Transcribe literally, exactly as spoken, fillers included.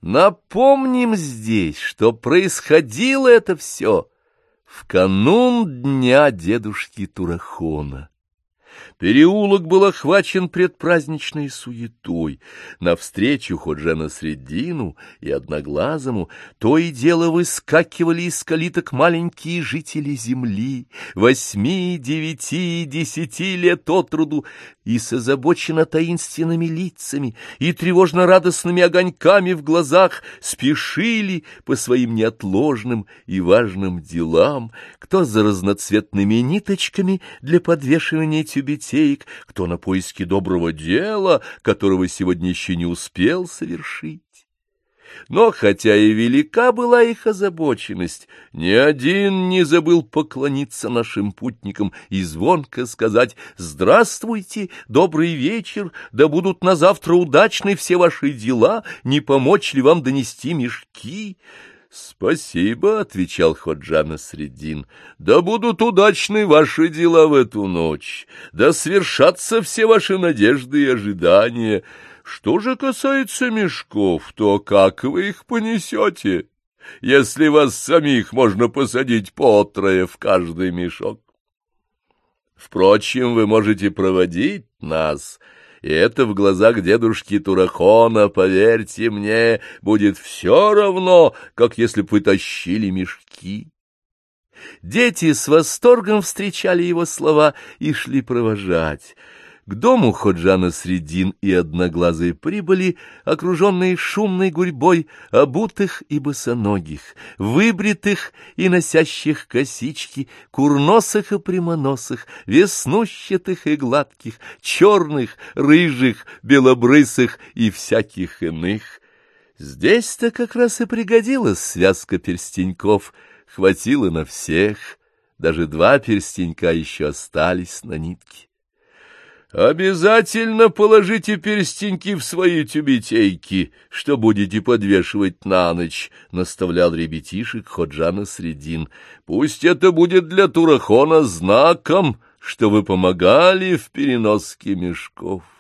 Напомним здесь, что происходило это все в канун дня дедушки Турахона. Переулок был охвачен предпраздничной суетой. Навстречу Ходжа Насреддину и Одноглазому то и дело выскакивали из калиток маленькие жители земли, восьми, девяти, десяти лет от роду, и с озабоченно таинственными лицами и тревожно-радостными огоньками в глазах спешили по своим неотложным и важным делам, кто за разноцветными ниточками для подвешивания тюбетеек, кто на поиски доброго дела, которого сегодня еще не успел совершить. Но хотя и велика была их озабоченность, ни один не забыл поклониться нашим путникам и звонко сказать: «Здравствуйте, добрый вечер, да будут на завтра удачны все ваши дела, не помочь ли вам донести мешки?» «Спасибо», — отвечал Ходжа Насреддин, — «да будут удачны ваши дела в эту ночь, да свершатся все ваши надежды и ожидания. Что же касается мешков, то как вы их понесете, если вас самих можно посадить по трое в каждый мешок? Впрочем, вы можете проводить нас, и это в глазах дедушки Турахона, поверьте мне, будет все равно, как если бы вы тащили мешки». Дети с восторгом встречали его слова и шли провожать. К дому Ходжа Насреддин и Одноглазый прибыли, окруженные шумной гурьбой обутых и босоногих, выбритых и носящих косички, курносых и прямоносых, веснущатых и гладких, черных, рыжих, белобрысых и всяких иных. Здесь-то как раз и пригодилась связка перстеньков, хватило на всех, даже два перстенька еще остались на нитке. «Обязательно положите перстеньки в свои тюбетейки, что будете подвешивать на ночь», — наставлял ребятишек Ходжа Насреддин. «Пусть это будет для Турахона знаком, что вы помогали в переноске мешков».